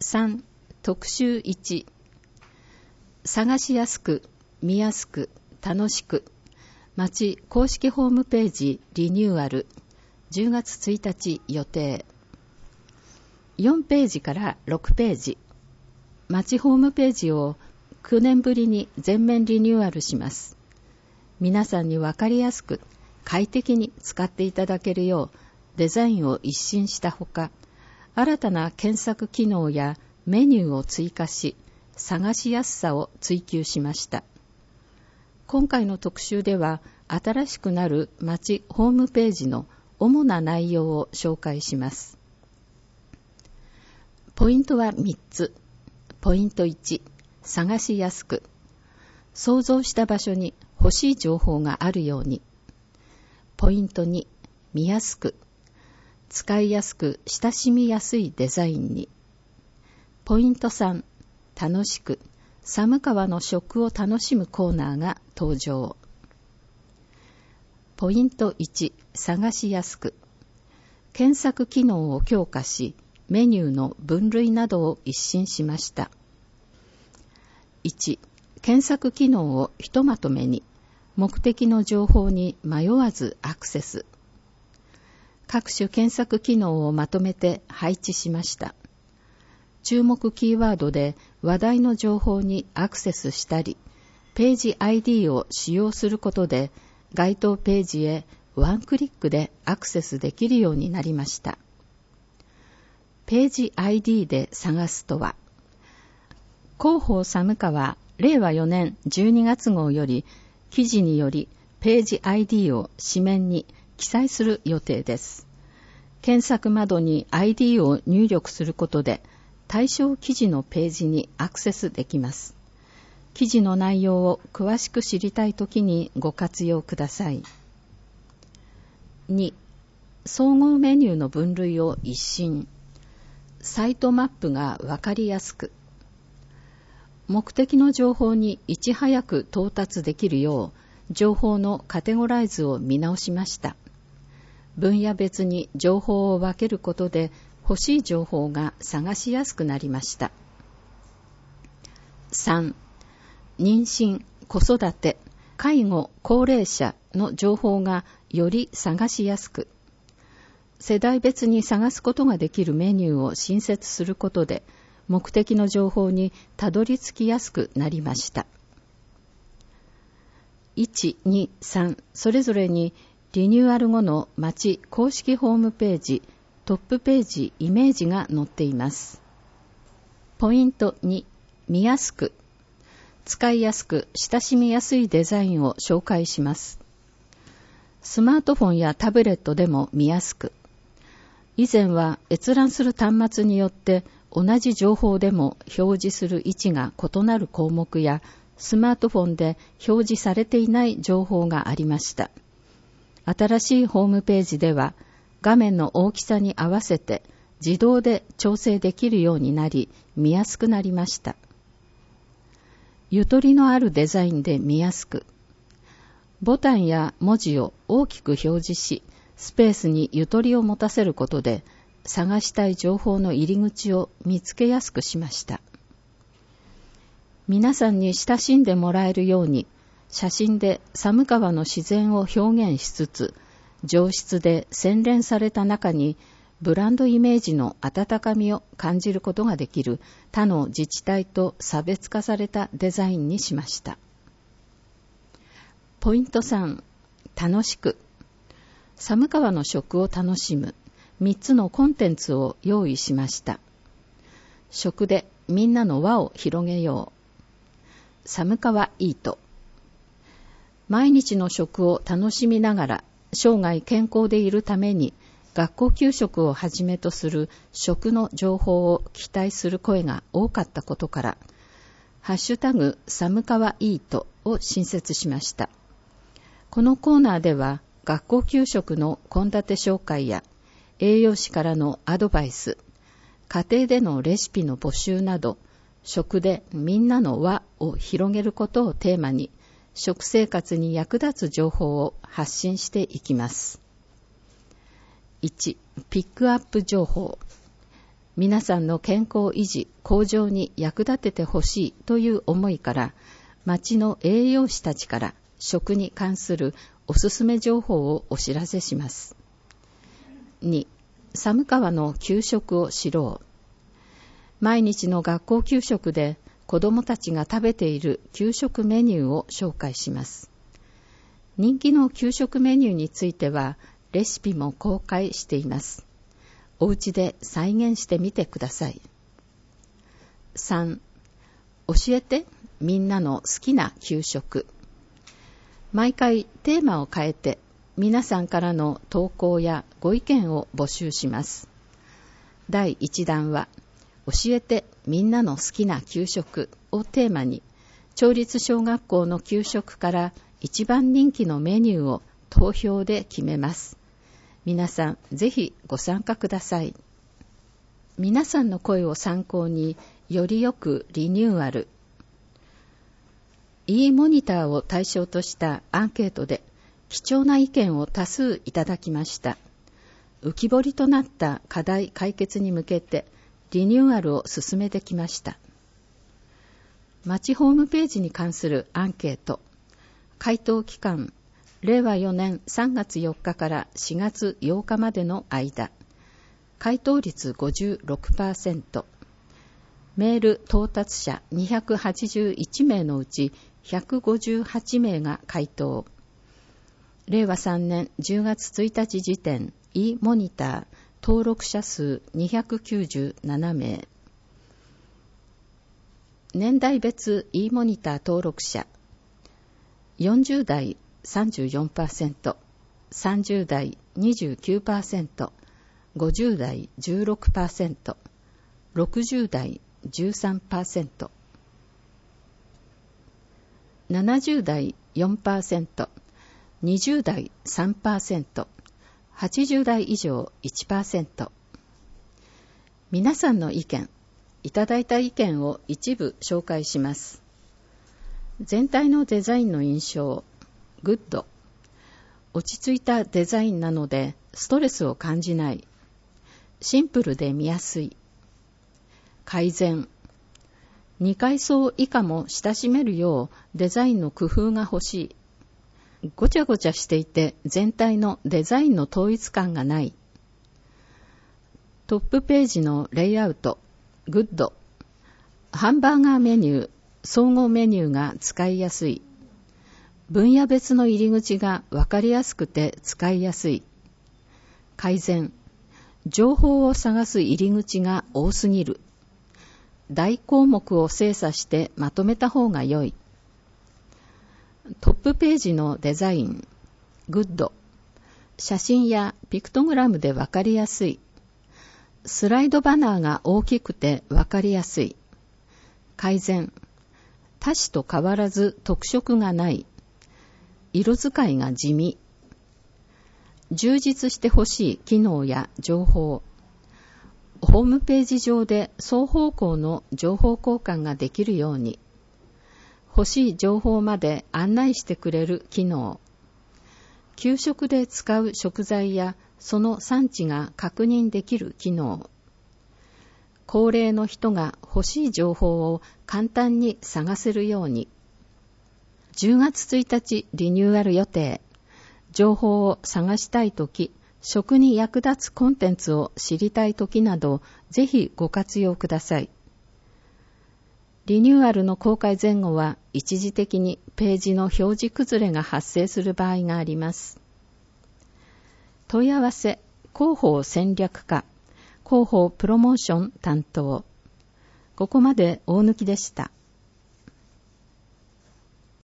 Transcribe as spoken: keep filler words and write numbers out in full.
さん、特集いち、探しやすく、見やすく、楽しく、町公式ホームページリニューアル、じゅうがつついたち予定。よんページからろくページ、町ホームページをきゅうねんぶりに全面リニューアルします。皆さんにわかりやすく、快適に使っていただけるようデザインを一新したほか、新たな検索機能やメニューを追加し、探しやすさを追求しました。今回の特集では、新しくなる町ホームページの主な内容を紹介します。ポイントはみっつ。ポイントいち、探しやすく。想像した場所に欲しい情報があるように。ポイントに、見やすく。使いやすく親しみやすいデザインに。ポイントさん、楽しく、寒川の食を楽しむコーナーが登場。ポイントいち、探しやすく。検索機能を強化し、メニューの分類などを一新しました。いち、検索機能をひとまとめに、目的の情報に迷わずアクセス。各種検索機能をまとめて配置しました。注目キーワードで話題の情報にアクセスしたり、ページ アイディー を使用することで、該当ページへワンクリックでアクセスできるようになりました。ページ アイディー で探すとは、広報寒川れいわよねんじゅうにがつ号より、記事によりページ アイディー を紙面に記載する予定です。検索窓に アイディー を入力することで、対象記事のページにアクセスできます。記事の内容を詳しく知りたいときにご活用ください。に、総合メニューの分類を一新。サイトマップがわかりやすく。目的の情報にいち早く到達できるよう、情報のカテゴライズを見直しました。分野別に情報を分けることで、欲しい情報が探しやすくなりました。さん、妊娠、子育て、介護、高齢者の情報がより探しやすく、世代別に探すことができるメニューを新設することで、目的の情報にたどり着きやすくなりました。いち、に、さん、それぞれにリニューアル後の町公式ホームページ、トップページイメージが載っています。ポイントに、見やすく。使いやすく親しみやすいデザインを紹介します。スマートフォンやタブレットでも見やすく。以前は閲覧する端末によって同じ情報でも表示する位置が異なる項目や、スマートフォンで表示されていない情報がありました。新しいホームページでは、画面の大きさに合わせて自動で調整できるようになり、見やすくなりました。ゆとりのあるデザインで見やすく、ボタンや文字を大きく表示し、スペースにゆとりを持たせることで、探したい情報の入り口を見つけやすくしました。皆さんに親しんでもらえるように、写真で寒川の自然を表現しつつ、上質で洗練された中にブランドイメージの温かみを感じることができる他の自治体と差別化されたデザインにしました。ポイントさん、楽しく。寒川の食を楽しむみっつのコンテンツを用意しました。食でみんなの輪を広げよう。寒川イート。毎日の食を楽しみながら生涯健康でいるために学校給食をはじめとする食の情報を期待する声が多かったことから、ハッシュタグ寒川イートを新設しました。このコーナーでは学校給食の献立紹介や栄養士からのアドバイス、家庭でのレシピの募集など、食でみんなの輪を広げることをテーマに、食生活に役立つ情報を発信していきます。いち、ピックアップ情報。 皆さんの健康維持、向上に役立ててほしいという思いから、町の栄養士たちから食に関するおすすめ情報をお知らせします。に、寒川の給食を知ろう。毎日の学校給食で子どもたちが食べている給食メニューを紹介します。人気の給食メニューについてはレシピも公開しています。お家で再現してみてください。さん、教えてみんなの好きな給食。毎回テーマを変えて皆さんからの投稿やご意見を募集します。だいいちだんは教えてみんなの好きな給食をテーマに、町立小学校の給食から一番人気のメニューを投票で決めます。皆さんぜひご参加ください。皆さんの声を参考によりよくリニューアル。e モニターを対象としたアンケートで貴重な意見を多数いただきました。浮き彫りとなった課題解決に向けてリニューアルを進めてきました。町ホームページに関するアンケート。回答期間、れいわよねんさんがつよっかからしがつようかまでの間。回答率 ごじゅうろくパーセント。メール到達者にひゃくはちじゅういちめいのうちひゃくごじゅうはちめいが回答。れいわさんねんじゅうがつついたち時点 e モニター登録者数にひゃくきゅうじゅうななめい。年代別 e モニター登録者。よんじゅうだい さんじゅうよんパーセント、さんじゅうだい にじゅうきゅうパーセント、ごじゅうだい じゅうろくパーセント、ろくじゅうだい じゅうさんパーセント、ななじゅうだい よんパーセント、にじゅうだい さんパーセント、はちじゅうだい以上 いちパーセント。皆さんの意見、いただいた意見を一部紹介します。全体のデザインの印象、グッド。落ち着いたデザインなのでストレスを感じない。シンプルで見やすい。改善。にかい層以下も親しめるようデザインの工夫が欲しい。ごちゃごちゃしていて全体のデザインの統一感がない。トップページのレイアウト、グッド。ハンバーガーメニュー、総合メニューが使いやすい。分野別の入り口が分かりやすくて使いやすい。改善。情報を探す入り口が多すぎる。大項目を精査してまとめた方が良い。トップページのデザイン、グッド。写真やピクトグラムで分かりやすい。スライドバナーが大きくて分かりやすい。改善。他紙と変わらず特色がない。色使いが地味。充実してほしい機能や情報。ホームページ上で双方向の情報交換ができるように。欲しい情報まで案内してくれる機能。給食で使う食材やその産地が確認できる機能。高齢の人が欲しい情報を簡単に探せるように。じゅうがつついたちリニューアル予定。情報を探したいとき、食に役立つコンテンツを知りたいときなど、ぜひご活用ください。リニューアルの公開前後は一時的にページの表示崩れが発生する場合があります。問い合わせ、広報戦略課、広報プロモーション担当。ここまで大貫でした。